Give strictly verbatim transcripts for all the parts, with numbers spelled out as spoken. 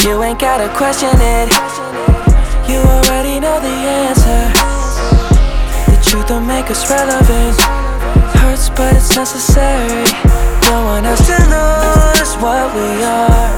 You ain't gotta question it. You already know the answer. The truth don't make us relevant. Hurts, but it's necessary. Don't want us to lose what we are.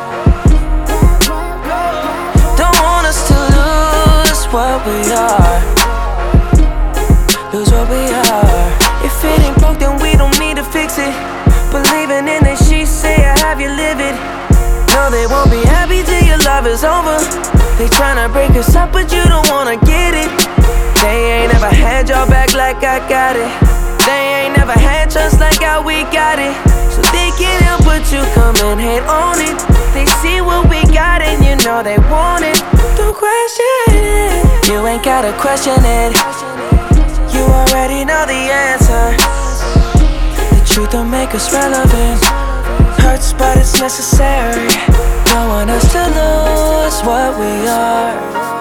Don't want us to lose what we are. Lose what we are. If it ain't broke, then we don't need to fix it. Believing in it, she say I have you live it. No, they won't be happy till your love is over. They tryna break us up, but you don't wanna get it. They ain't never had your back like I got it. They ain't never had trust like how we got it. So they can't help but you come and hate on it. They see what we got and you know they want it. Don't question it. You ain't gotta question it. You already know the answer. The truth don't make us relevant. Hurts, but it's necessary. Don't want us to lose what we are.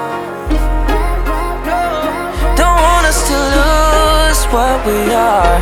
Don't want us to lose what we are.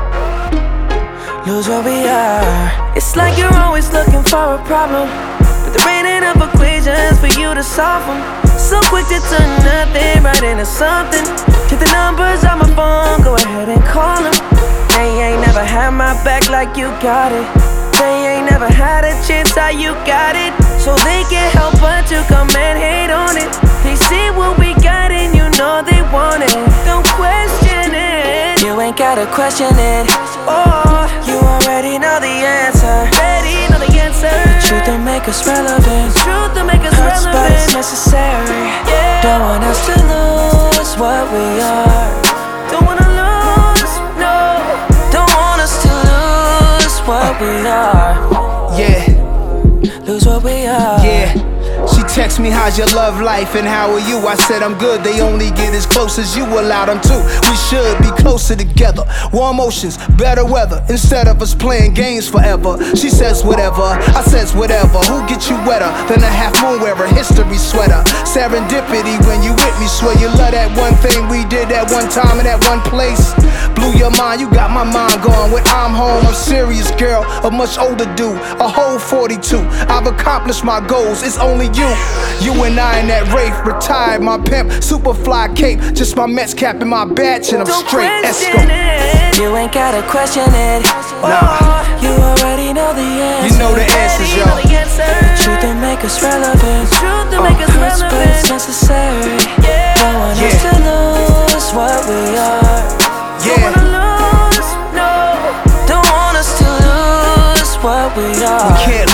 Lose what we are. It's like you're always looking for a problem, but there ain't enough equations for you to solve them. So quick to turn nothing right into something. Take the numbers on my phone, go ahead and call them. They ain't never had my back like you got it. They ain't never had a chance how you got it. So they can't help but to come and hate on it. They see what we got and you know they want it. Don't question it. You ain't gotta question it. Oh, you already know the answer. Already know the answer. The truth don't make us relevant. The truth don't make us Hurts, relevant. But it's necessary. Yeah. Don't want us to lose what we are. Don't wanna lose, no. Don't want us to lose what we are. Yeah. Lose what we are. Yeah. She texts me, how's your love life and how are you? I said I'm good, they only get as close as you allow them to. We should be closer together. Warm oceans, better weather, instead of us playing games forever. She says whatever, I says whatever. Who gets you wetter than a half moon wearer, history sweater? Serendipity when you with me, swear you love that one thing we did at one time in that one place. Blew your mind, you got my mind going. When I'm home, I'm serious, girl, a much older dude, a whole forty-two. I've accomplished my goals, it's only you. You and I in that Wraith, retired, my pimp, super fly cape, just my Mets cap and my badge, and I'm Don't straight. Let's go. it. You ain't gotta question it. Nah. You already know the answer. You know the answers, yo. The truth don't make us relevant. The truth don't make us Hurts, relevant. But it's necessary. Yeah. Don't want Yeah. us to lose what we are. Yeah. Don't wanna lose, no. Don't want us to lose what we are. We can't